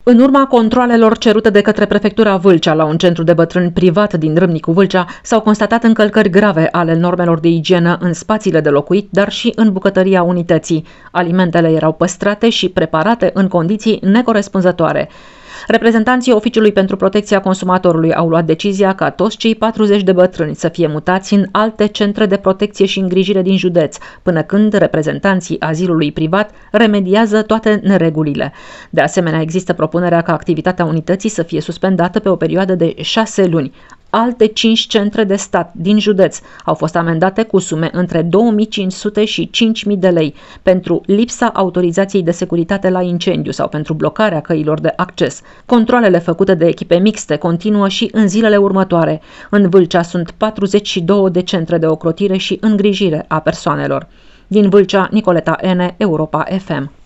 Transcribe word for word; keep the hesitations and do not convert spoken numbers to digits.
În urma controalelor cerute de către Prefectura Vâlcea la un centru de bătrâni privat din Râmnicu Vâlcea, s-au constatat încălcări grave ale normelor de igienă în spațiile de locuit, dar și în bucătăria unității. Alimentele erau păstrate și preparate în condiții necorespunzătoare. Reprezentanții Oficiului pentru Protecția Consumatorului au luat decizia ca toți cei patruzeci de bătrâni să fie mutați în alte centre de protecție și îngrijire din județ, până când reprezentanții azilului privat remediază toate neregulile. De asemenea, există propunerea ca activitatea unității să fie suspendată pe o perioadă de șase luni. Alte cinci centre de stat din județ au fost amendate cu sume între două mii cinci sute și cinci mii de lei pentru lipsa autorizației de securitate la incendiu sau pentru blocarea căilor de acces. Controalele făcute de echipe mixte continuă și în zilele următoare. În Vâlcea sunt patruzeci și două de centre de ocrotire și îngrijire a persoanelor. Din Vâlcea, Nicoleta Ene, Europa F M.